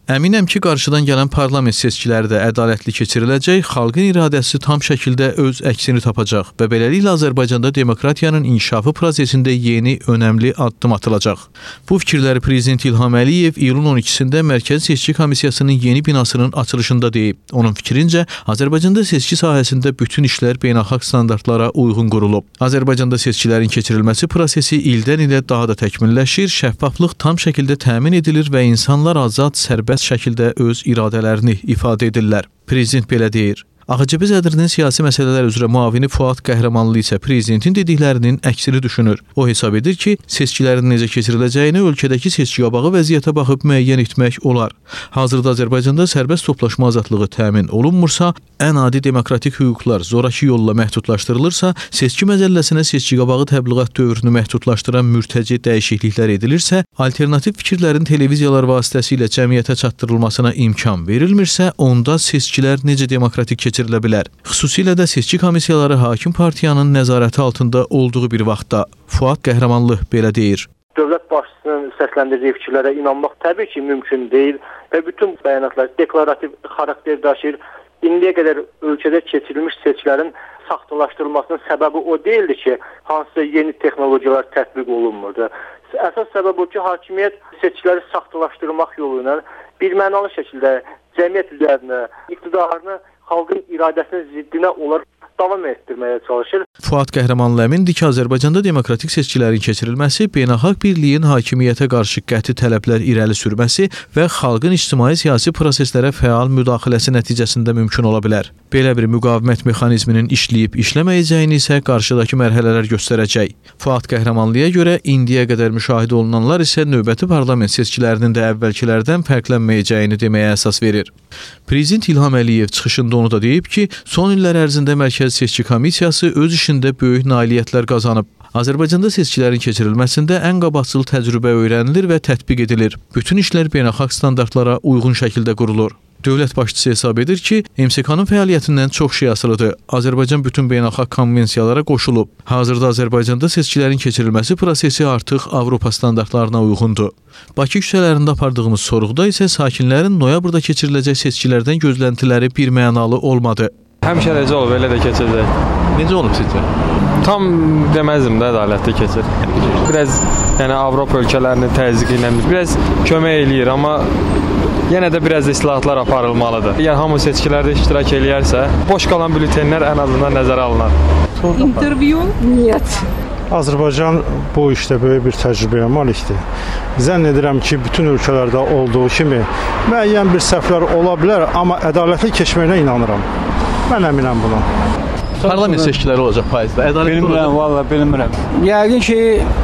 Əminəm ki, qarşıdan gələn parlament seçkiləri də ədalətli keçiriləcək, xalqın iradəsi tam şəkildə öz əksini tapacaq və beləliklə Azərbaycanda demokratiyanın inkişafı prosesində yeni, önəmli addım atılacaq. Bu fikirləri Prezident İlham Əliyev iyulun 12-sində Mərkəzi Seçki Komissiyasının yeni binasının açılışında deyib. Onun fikrincə, Azərbaycanda seçki sahəsində bütün işlər beynəlxalq standartlara uyğun qurulub. Azərbaycanda seçkilərin keçirilməsi prosesi ildən ilə daha da təkmilləşir, şəffaflıq tam şəkildə təmin edilir və insanlar azad, sərbəst şəkildə öz iradələrini ifadə edirlər. Prezident belə deyir. AXCB sədrinin siyasi məsələlər üzrə müavini Fuad Qəhrəmanlı isə prezidentin dediklərinin əksini düşünür. O hesab edir ki, seçkilərin necə keçiriləcəyini ölkədəki seçkiqabağı vəziyyətə baxıb müəyyən etmək olar. Hazırda Azərbaycanda sərbəst toplaşma azadlığı təmin olunmursa, ən adi demokratik hüquqlar zorakı yolla məhdudlaşdırılırsa, seçki məcəlləsinə seçkiqabağı təbliğat dövrünü məhdudlaşdıran mürtəci dəyişikliklər edilirsə, alternativ fikirlərin televiziyalar vasitəsilə cəmiyyətə çatdırılmasına imkan verilmirsə, onda seçkilər necə demokratik keçirilə bilər? Xüsusilə də seçki komissiyaları hakim partiyanın nəzarəti altında olduğu bir vaxtda Fuad Qəhrəmanlı belə deyir. Dövlət başçısının səsləndirdiyi fikirlərə inanmaq təbii ki, mümkün deyil və bütün bəyanatlar deklarativ xarakter daşıyır. İndiyə qədər ölkədə keçirilmiş seçkilərin saxtalaşdırılmasının səbəbi o deyildi ki, hansısa yeni texnologiyalar tətbiq olunmurdu. Əsas səbəb o ki, hakimiyyət seçkiləri saxtalaşdırmaq yolu ilə birmənalı şəkildə cəmiyyət üzərinə, iqtidarını xalqın iradəsinin ziddinə olaraq davam etdirməyə çalışır. Fuad Qəhrəmanlı əmindir ki, Azərbaycanda demokratik seçkilərin keçirilməsi beynəlxalq birliyin hakimiyyətə qarşı qəti tələblər irəli sürməsi və xalqın ictimai-siyasi proseslərə fəal müdaxiləsi nəticəsində mümkün ola bilər. Belə bir müqavimət mexanizminin işləyib işləməyəcəyini isə qarşıdakı mərhələlər göstərəcək. Fuad Qəhrəmanlıya görə indiyə qədər müşahidə olunanlar isə növbəti parlament seçkilərinin də əvvəlkilərdən fərqlənməyəcəyini deməyə əsas verir. Prezident İlham Əliyev çıxışında onu da deyib ki, son illər ərzində Mərkəzi Seçki Komissiyası öz işində böyük nailiyyətlər qazanıb. Azərbaycanda seçkilərin keçirilməsində ən qabaqcıl təcrübə öyrənilir və tətbiq edilir. Bütün işlər beynəlxalq standartlara uyğun şəkildə qurulur. Dövlət başçısı hesab edir ki, MSK-nın fəaliyyətindən çox şey asılıdır. Azərbaycan bütün beynəlxalq konvensiyalara qoşulub. Hazırda Azərbaycanda seçkilərin keçirilməsi prosesi artıq Avropa standartlarına uyğundur. Bakı küçələrində apardığımız sorğuda isə sakinlərin noyabrda keçiriləcək seçkilərdən gözləntiləri birmənalı olmadı. Həmişə necə olub, elə də keçəcək. Necə olub sizcə? Tam deməzdim də ədalətli keçir. Biraz Avropa ölkələrini təzyiq ilə biraz kömək eləyir, amma yenə də biraz islahatlar aparılmalıdır. Yəni hamı seçkilərdə iştirak eləyərsə, boş qalan bültenlər ən azından nəzərə alınar. İntervyu? Niyyət. Azərbaycan bu işdə böyük bir təcrübəyə malikdir. Zənn edirəm ki, bütün ölkələrdə olduğu kimi müəyyən bir səhvlər ola bilər, amma ədalətli keçməyinə inanıram. Mən əminəm buna. Parlament seçkiləri olacaq faizdə. Ədalətli olacaq. Bilmirəm, valla bilmirəm. Yəqin ki,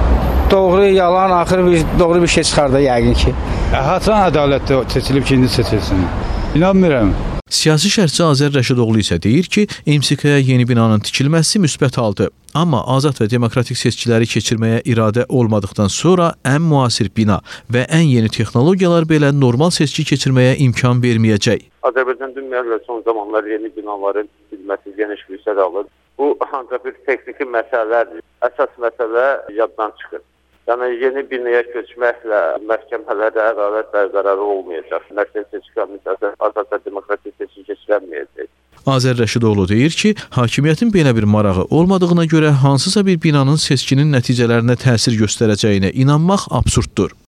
doğru, yalan, axır doğru bir şey çıxar da yəqin ki. Haçan ədalətli seçilib ki, indi seçilsin. İnanmıram. Siyasi şərhçi Azər Rəşidoğlu isə deyir ki, MSK-yə yeni binanın tikilməsi müsbət haldır. Amma azad və demokratik seçkiləri keçirməyə iradə olmadıqdan sonra ən müasir bina və ən yeni texnologiyalar belə normal seçki keçirməyə imkan verməyəcək. Azərbaycan ümumiyyətlə son zamanlar yeni binaların tikilməsi geniş fürsət alır. Bu ancaq bir texniki məsələdir. Əsas məsələ yaddan çıxır. Yəni yeni binaya köçməklə məhkəmələrdə ədalət bərqərar olmayacaq. Mərkəzi Seçki Komissiyası azad və demokratik seçki keçirməyəcək. Azər Rəşidoğlu deyir ki, hakimiyyətin belə bir marağı olmadığına görə hansısa bir binanın seçkinin nəticələrinə təsir göstərəcəyinə inanmaq absurddur.